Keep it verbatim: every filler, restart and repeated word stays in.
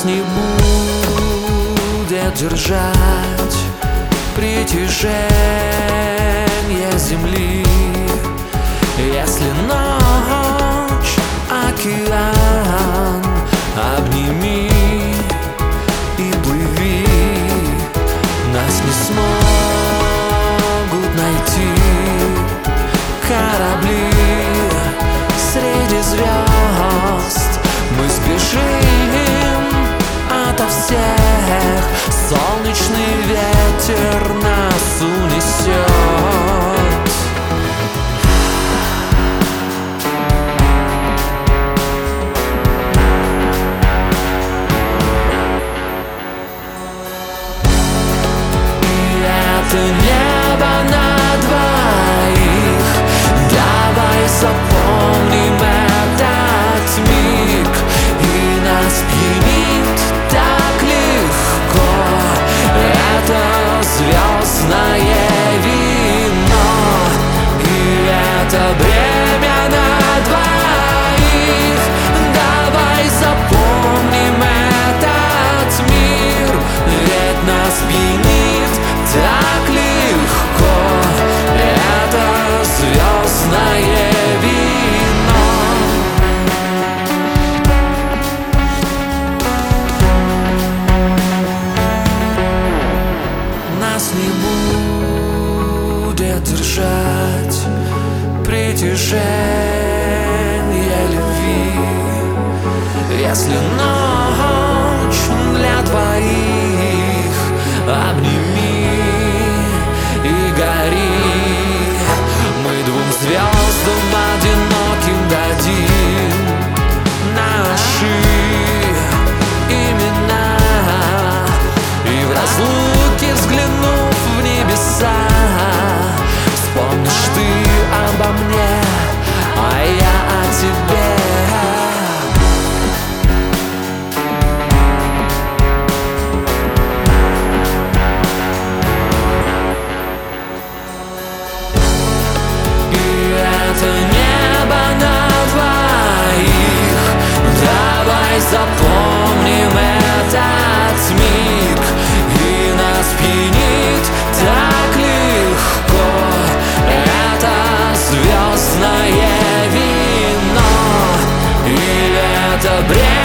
не будет держать притяжение земли, если ночь океан обними и плыви. Нас не смогут найти корабли среди звезд. Мы сбежим ото всех, солнечный ветер нас унесет. Это небо на двоих, давай запомним этот миг, и нас пьянит так легко это звездное вино, и это бремя на двоих. Давай запомним этот мир, ведь нас пьянит так легко это звездное вино. Нас не будет держать притяжение любви, если ночь для двоих обними и гори. Мы двум звездам одиноким дадим наши имена, и в разлуке, взглянув в небеса, вспомнишь ты обо мне, а я о тебе. Это небо на двоих, давай запомним этот миг, и нас пьянит так легко это звездное вино, и это бред.